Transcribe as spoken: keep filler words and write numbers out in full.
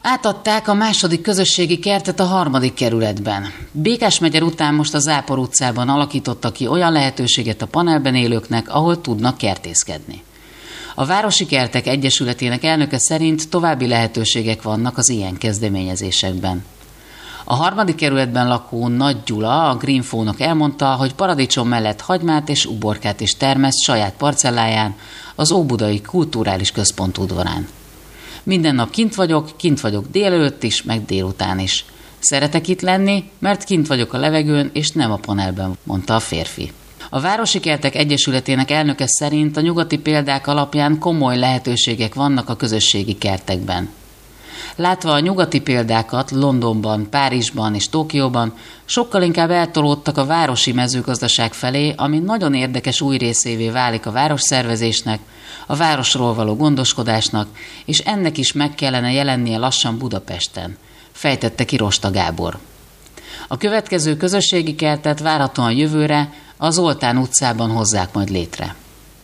Átadták a második közösségi kertet a harmadik kerületben. Békásmegyer után most a Zápor utcában alakítottak ki olyan lehetőséget a panelben élőknek, ahol tudnak kertészkedni. A Városi Kertek Egyesületének elnöke szerint további lehetőségek vannak az ilyen kezdeményezésekben. A harmadik kerületben lakó Nagy Gyula, a Greenfónak elmondta, hogy paradicsom mellett hagymát és uborkát is termeszt saját parcelláján, az Óbudai Kulturális Központ udvarán. Minden nap kint vagyok, kint vagyok délelőtt is, meg délután is. Szeretek itt lenni, mert kint vagyok a levegőn, és nem a panelben, mondta a férfi. A Városi Kertek Egyesületének elnöke szerint a nyugati példák alapján komoly lehetőségek vannak a közösségi kertekben. Látva a nyugati példákat Londonban, Párizsban és Tokióban, sokkal inkább eltolódtak a városi mezőgazdaság felé, ami nagyon érdekes új részévé válik a városszervezésnek, a városról való gondoskodásnak, és ennek is meg kellene jelennie lassan Budapesten, fejtette ki Rosta Gábor. A következő közösségi kertet várhatóan jövőre a Zoltán utcában hozzák majd létre.